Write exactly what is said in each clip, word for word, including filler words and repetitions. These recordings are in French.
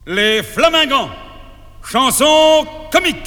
Les Flamingants, chanson comique.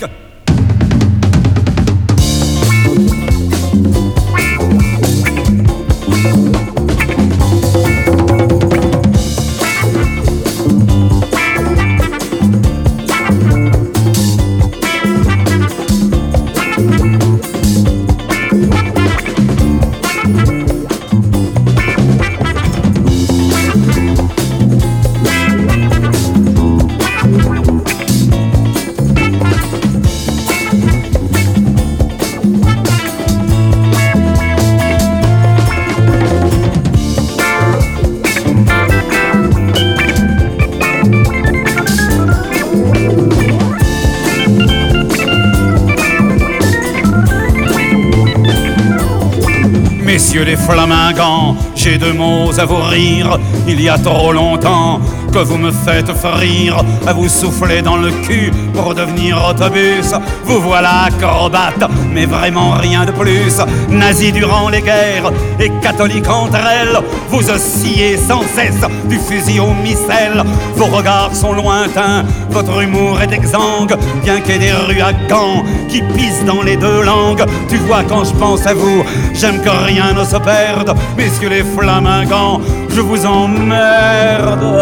Messieurs les Flamingants, j'ai deux mots à vous rire. Il y a trop longtemps que vous me faites frire, à vous souffler dans le cul pour devenir autobus. Vous voilà acrobate, mais vraiment rien de plus. Nazis durant les guerres et catholiques entre elles, vous oscillez sans cesse du fusil au missel. Vos regards sont lointains, votre humour est exsangue, bien qu'il y ait des rues à Gand qui pissent dans les deux langues. Tu vois, quand je pense à vous, j'aime que rien ne se perde. Messieurs les Flamingants, je vous emmerde.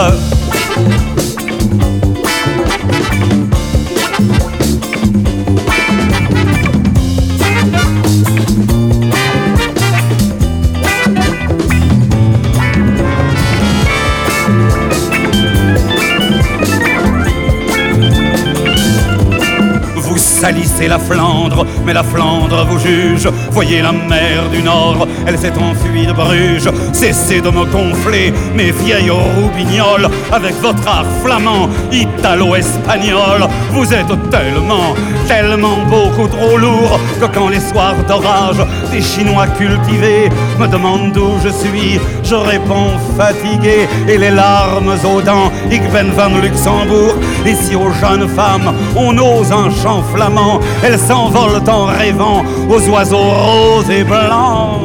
Salissez la Flandre, mais la Flandre vous juge. Voyez la mer du Nord, elle s'est enfuie de Bruges. Cessez de me gonfler, mes vieilles roubignoles, avec votre art flamand, italo-espagnol. Vous êtes tellement, tellement beaucoup trop lourd que quand les soirs d'orage des Chinois cultivés me demandent d'où je suis, je réponds fatigué et les larmes aux dents. Ik ben van Luxembourg. Et si aux jeunes femmes on ose un chant flamand, elles s'envolent en rêvant aux oiseaux roses et blancs.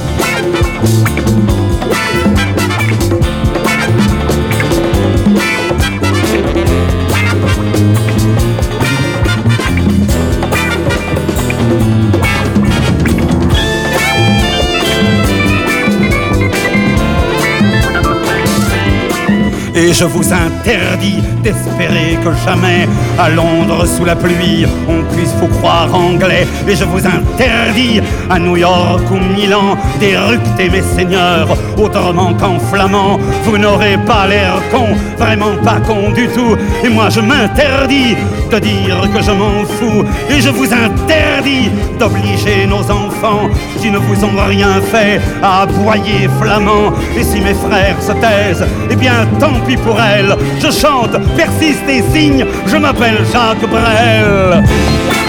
Et je vous interdis d'espérer que jamais, à Londres sous la pluie, on puisse vous croire anglais. Et je vous interdis, à New York ou Milan, d'éructer mes seigneurs autrement qu'en flamand. Vous n'aurez pas l'air con, vraiment pas con du tout. Et moi je m'interdis de dire que je m'en fous. Et je vous interdis d'obliger nos enfants qui ne vous ont rien fait à aboyer flamand. Et si mes frères se taisent, eh bien tant pis pour elle. Je chante, persiste et signe, je m'appelle Jacques Brel.